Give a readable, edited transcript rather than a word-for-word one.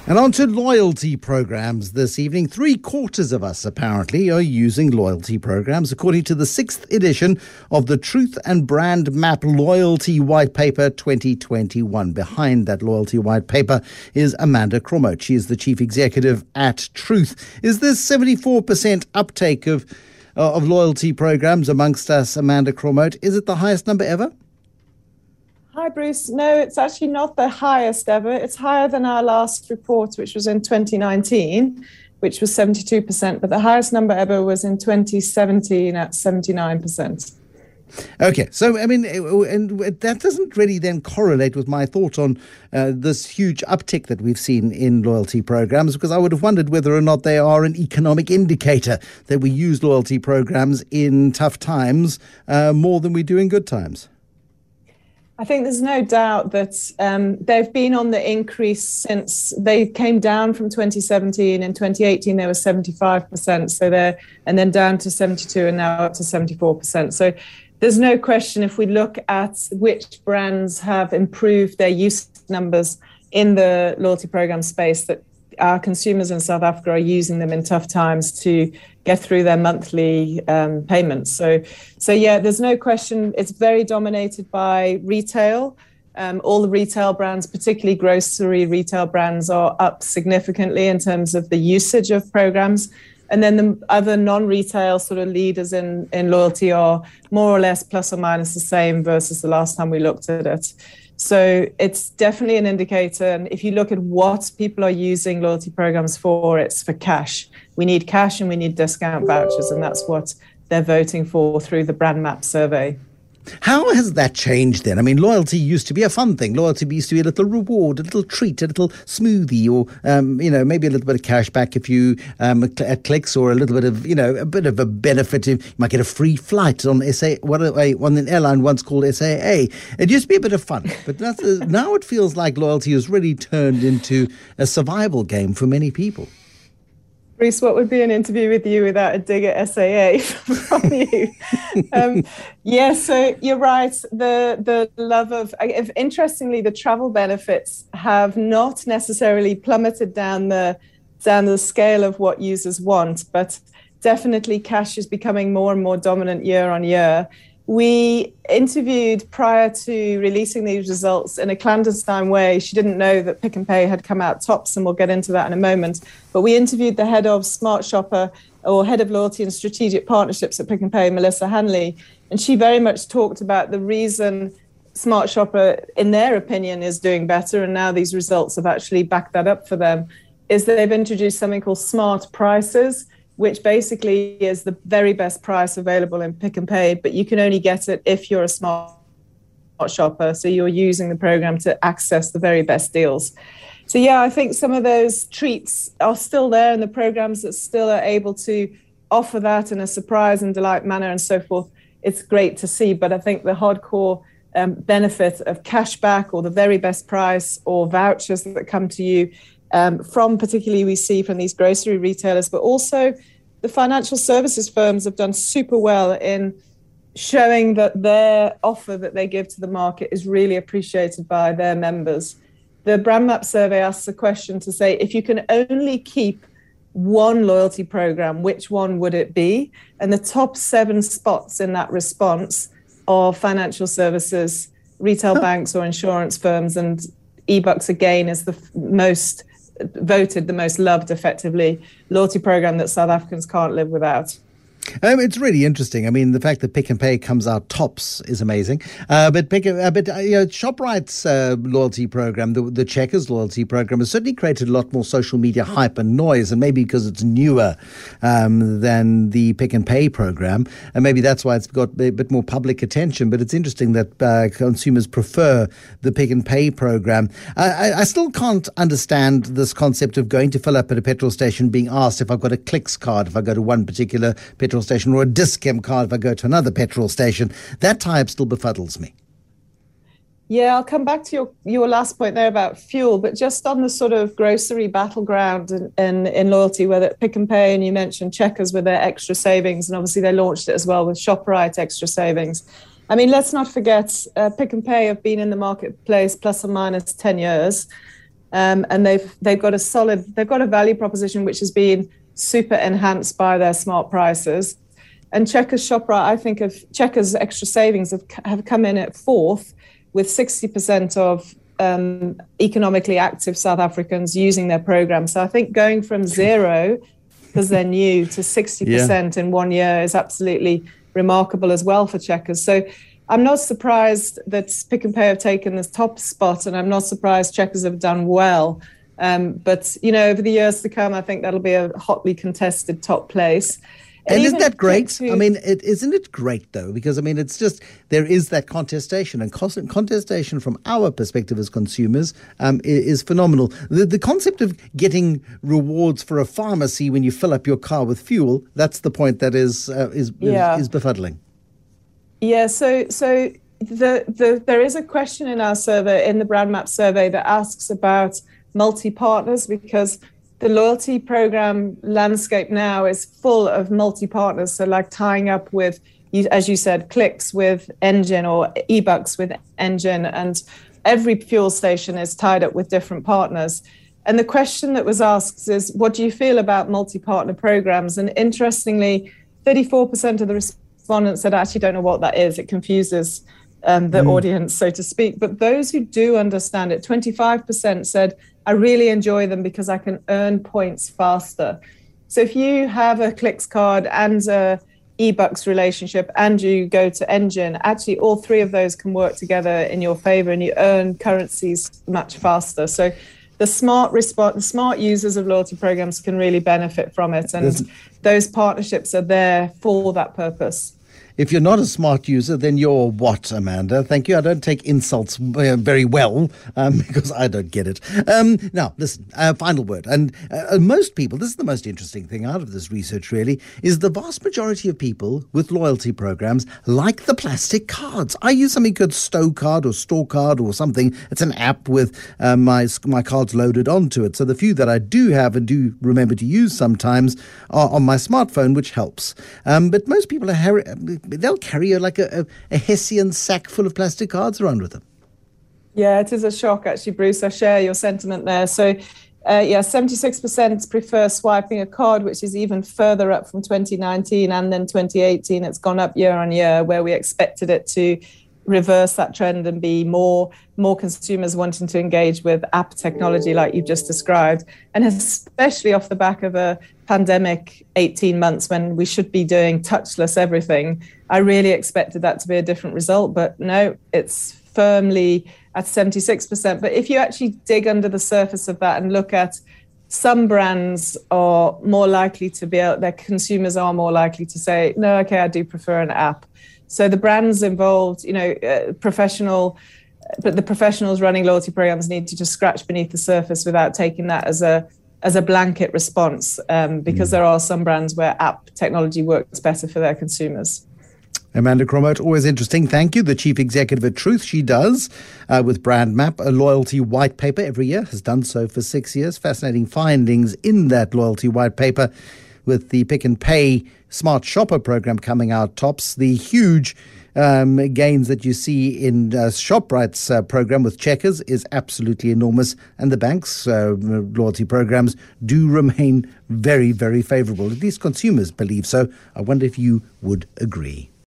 And on to loyalty programs this evening. 3/4 of us, apparently, are using loyalty programs, according to the 6th edition of the Truth and Brand Map Loyalty White Paper 2021. Behind that loyalty white paper is Amanda Cromote. She is the chief executive at Truth. Is this 74% uptake of loyalty programs amongst us, Amanda Cromote? Is it the highest number ever? Hi, Bruce. No, it's actually not the highest ever. It's higher than our last report, which was in 2019, which was 72%. But the highest number ever was in 2017 at 79%. Okay, so, I mean, and that doesn't really then correlate with my thought on this huge uptick that we've seen in loyalty programs, because I would have wondered whether or not they are an economic indicator that we use loyalty programs in tough times more than we do in good times. I think there's no doubt that they've been on the increase since they came down from 2017. In 2018, they were 75%. And then down to 72 and now up to 74%. So there's no question, if we look at which brands have improved their use numbers in the loyalty program space, that our consumers in South Africa are using them in tough times to get through their monthly payments. So yeah, there's no question. It's very dominated by retail. All the retail brands, particularly grocery retail brands, are up significantly in terms of the usage of programs. And then the other non-retail sort of leaders in loyalty are more or less plus or minus the same versus the last time we looked at it. So it's definitely an indicator. And if you look at what people are using loyalty programs for, it's for cash. We need cash and we need discount vouchers. And that's what they're voting for through the Brand Map survey. How has that changed then? I mean, loyalty used to be a fun thing. Loyalty used to be a little reward, a little treat, a little smoothie, or, maybe a little bit of cash back if you at clicks, or a little bit of, a bit of a benefit. You might get a free flight on on an airline once called SAA. It used to be a bit of fun, but now it feels like loyalty has really turned into a survival game for many people. Bruce, what would be an interview with you without a dig at SAA from you? So you're right. The love of, interestingly, the travel benefits have not necessarily plummeted down the scale of what users want, but definitely cash is becoming more and more dominant year on year. We interviewed, prior to releasing these results, in a clandestine way. She didn't know that Pick n Pay had come out tops, and we'll get into that in a moment. But we interviewed the head of Smart Shopper, or head of loyalty and strategic partnerships at Pick n Pay, Melissa Hanley. And she very much talked about the reason Smart Shopper, in their opinion, is doing better. And now these results have actually backed that up for them, is that they've introduced something called Smart Prices, which basically is the very best price available in Pick n Pay, but you can only get it if you're a smart shopper. So you're using the program to access the very best deals. So yeah, I think some of those treats are still there, and the programs that still are able to offer that in a surprise and delight manner and so forth, it's great to see. But I think the hardcore benefit of cashback, or the very best price, or vouchers that come to you, from particularly we see from these grocery retailers, but also the financial services firms have done super well in showing that their offer that they give to the market is really appreciated by their members. The Brand Map survey asks a question to say, if you can only keep one loyalty program, which one would it be? And the top 7 spots in that response are financial services, retail banks or insurance firms, and eBucks again is the most voted, the most loved, effectively, loyalty program that South Africans can't live without. It's really interesting. I mean, the fact that Pick n Pay comes out tops is amazing. But ShopRite's loyalty program, the Checkers loyalty program, has certainly created a lot more social media hype and noise, and maybe because it's newer than the Pick n Pay program, and maybe that's why it's got a bit more public attention. But it's interesting that consumers prefer the Pick n Pay program. I still can't understand this concept of going to fill up at a petrol station, being asked if I've got a Clicks card if I go to one particular petrol station, or a Dis-Chem card if I go to another petrol station. That type still befuddles me. Yeah, I'll come back to your last point there about fuel, but just on the sort of grocery battleground in loyalty, whether Pick n Pay, and you mentioned Checkers with their extra savings, and obviously they launched it as well with ShopRite extra savings. I mean, let's not forget, Pick n Pay have been in the marketplace plus or minus 10 years. and they've got a value proposition which has been super enhanced by their smart prices. And Checkers ShopRite, I think of Checkers Extra Savings have come in at fourth, with 60% of economically active South Africans using their program. So I think going from zero, because they're new, to 60% in 1 year is absolutely remarkable as well for Checkers. So I'm not surprised that Pick n Pay have taken this top spot, and I'm not surprised Checkers have done well. But, over the years to come, I think that'll be a hotly contested top place. And isn't that great? I mean, isn't it great, though? Because, I mean, it's just, there is that contestation, and contestation from our perspective as consumers is phenomenal. The concept of getting rewards for a pharmacy when you fill up your car with fuel, that's the point that is befuddling. Yeah, so there is a question in our survey, in the Brand Map survey, that asks about multi-partners, because the loyalty program landscape now is full of multi-partners. So like tying up with, as you said, Clicks with Engen or eBucks with Engen, and every fuel station is tied up with different partners. And the question that was asked is, what do you feel about multi-partner programs? And interestingly, 34% of the respondents said, I actually don't know what that is. It confuses the audience, so to speak. But those who do understand it, 25% said, I really enjoy them because I can earn points faster. So if you have a Clicks card and a eBucks relationship and you go to Engen, actually all three of those can work together in your favor, and you earn currencies much faster. So the smart users of loyalty programs can really benefit from it. And those partnerships are there for that purpose. If you're not a smart user, then you're what, Amanda? Thank you. I don't take insults very well because I don't get it. Now, listen, final word. And most people, this is the most interesting thing out of this research, really, is the vast majority of people with loyalty programs like the plastic cards. I use something called Stowcard or Storecard or something. It's an app with my cards loaded onto it. So the few that I do have and do remember to use sometimes are on my smartphone, which helps. But most people they'll carry like a Hessian sack full of plastic cards around with them. Yeah, it is a shock, actually, Bruce. I share your sentiment there. So, 76% prefer swiping a card, which is even further up from 2019, and then 2018. It's gone up year on year, where we expected it to reverse that trend and be more consumers wanting to engage with app technology like you've just described, and especially off the back of a pandemic 18 months when we should be doing touchless everything. I really expected that to be a different result, but no, it's firmly at 76%. But if you actually dig under the surface of that and look at, some brands are more likely to be their consumers are more likely to say, no, okay, I do prefer an app. So the brands involved, professionals running loyalty programs need to just scratch beneath the surface without taking that as a blanket response, because there are some brands where app technology works better for their consumers. Amanda Cromot, always interesting. Thank you. The Chief Executive at Truth. She does with Brand Map, a loyalty white paper every year, has done so for 6 years. Fascinating findings in that loyalty white paper, with the Pick n Pay Smart Shopper program coming out tops. The huge gains that you see in ShopRite's program with Checkers is absolutely enormous. And the bank's loyalty programs do remain very, very favorable. At least consumers believe so. I wonder if you would agree.